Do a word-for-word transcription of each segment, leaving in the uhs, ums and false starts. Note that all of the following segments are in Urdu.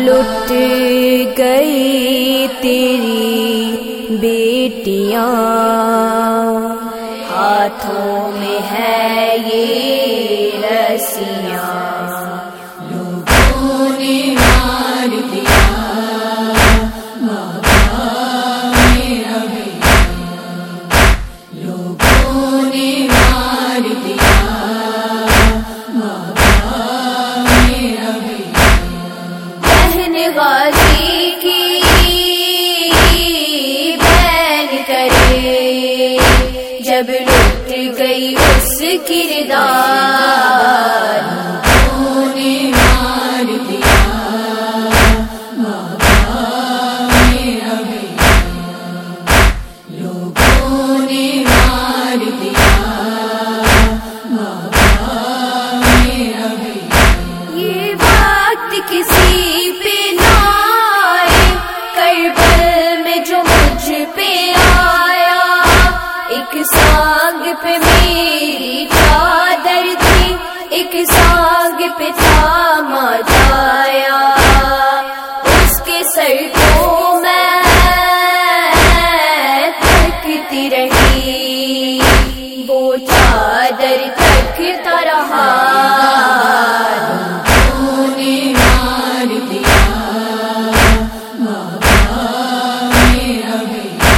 لٹ گئی تیری بیٹیاں، ہاتھوں میں ہے یہ رسیاں، لوگوں نے مار دیا ماں باپ میرا بیٹا، لوگوں نے مار دیا ماں باپ میرا بیٹا، بہن غازی کی بہن کرے جب لٹ گئی اس کردار، لوگوں نے مار دیا ماں باپ میرا بیٹا، لوگوں نے مار دیا ماں باپ میرا بیٹا، یہ وقت کسی پہ نہ آئے کربل میں جو مجھ پہ آیا، ایک سانگ پہ میری چادر تھی، ایک سانگ پہ تھا ماجایا، اس کے سر کو میں تکتی رہی، وہ چادر تکتا رہا، لوگوں نے مار دیا ماں باپ میرا بیٹا،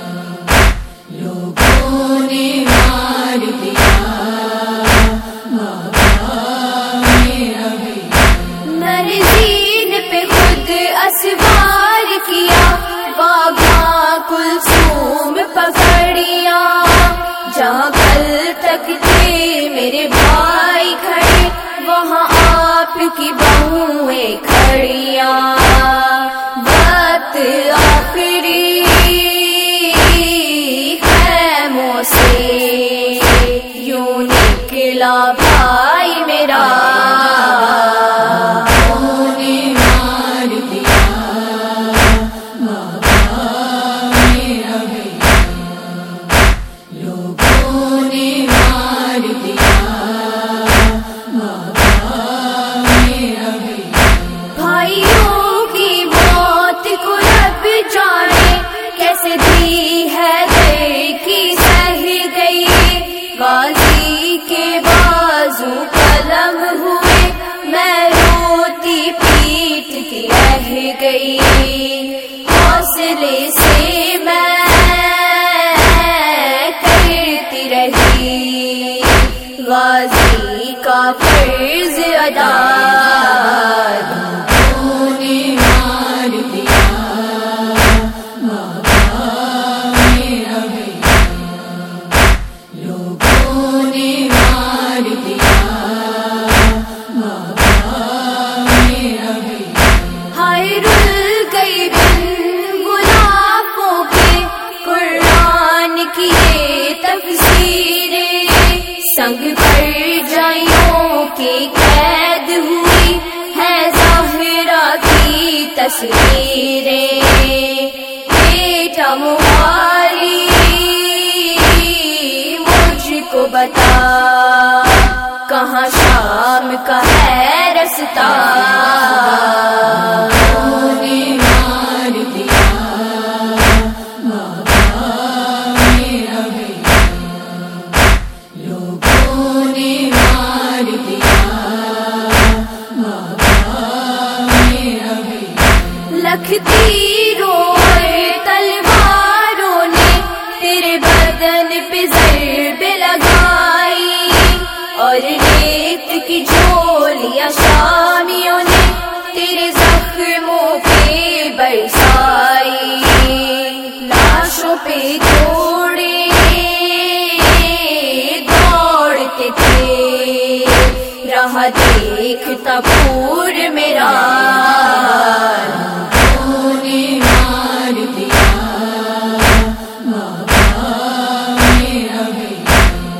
لوگوں نے مار دیا ماں باپ میرا بیٹا، میں نے زین پہ خود اسوار کیا، باغاں کلثوم پکڑیا، جہاں کل تک تھے میرے بھائی کھڑے وہاں آپ کی بہویں کھڑیاں، وقت آخری خیموں سے یوں نکلا بھائی میرا، لوگوں نے مار دیا ماں باپ میرا بیٹا، لوگوں نے مار دیا ماں باپ میرا بیٹا، بھائیوں کی موت کو رب جانے کیسے دی ہے در کی سہ گئی، غازی کے بازو قلم ہوئے میں روتی پیٹتی رہ گئی، حوصلے سے میں کرتی رہی غازی کا فرض ادا، لوگوں نے مار دیا ماں باپ میرا بیٹا، لوگوں نے مار دیا ماں باپ میرا بیٹا، ہائے رل گئی بن گلابوں کے قرآن کی یہ تفسیریں، سنگ پر جائیوں کی قید ہوئی ہے ظاہرہ کی تصویریں، بیٹا مغالی مجھ کو بتا کہاں شام کا ہے رستہ، لوگوں نے مار دیا ماں باپ میرا بیٹا، لوگوں نے مار دیا ماں باپ میرا بیٹا، لکھ تیروں اور تلواروں نے تیرے بدن پہ ضرب لگائی، اور ریت کی جھولیاں شامیوں نے تیرے زخموں پہ برسائی، لاشوں پہ جوڑے دوڑتے تھے رہا دیکھتا پور میرا، لوگوں نے مار دیا ماں باپ میرا بیٹا،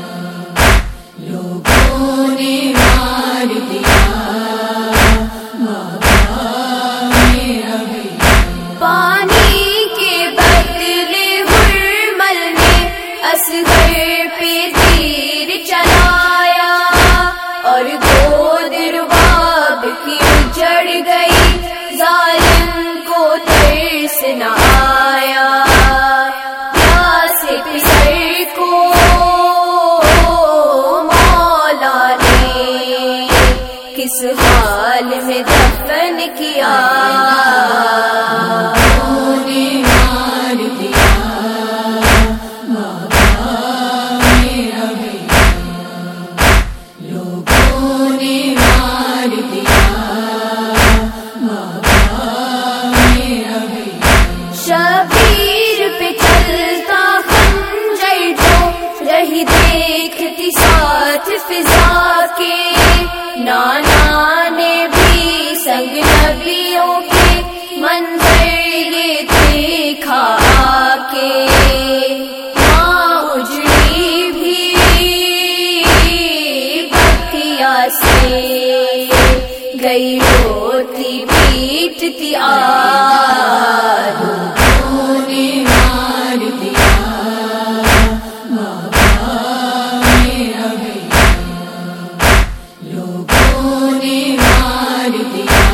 لوگوں نے مار دیا ماں باپ میرا بیٹا، پانی کے بدلے ہرمل نے اصغر پہ تیر چلایا، اور گود رباب کی اجڑ گئی اس حال میں دفن کیا لوگوں نے مار دیا بابا میرا بھیا لوگوں نے مار دیا بابا میرا بھیا شبیر پہ چلتا خنجر جو رہی دیکھتی ساتھ فضا کے نانا نے بھی سنگ نبیوں کے منظر یہ دیکھا کے ماں اجڑی بھی بکیا سے گئی روتی پیٹتی آ لوگوں نے مار دیا بابا میرا بھیا لوگوں نے مار دیا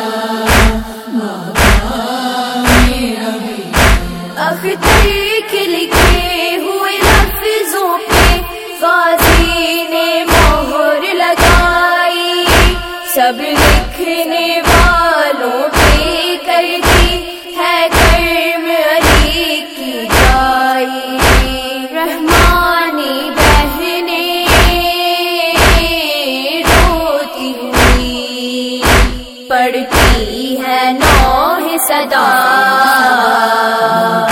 بابا میرا بھیا اختر کے لکھے ہوئے لفظوں پہ غازی نے مہر لگائی سب لکھنے والوں پہ کر دی ہے کرم علی کی جائی رحمانی بہنیں روتی ہوئی پڑتی ہے نوح صدا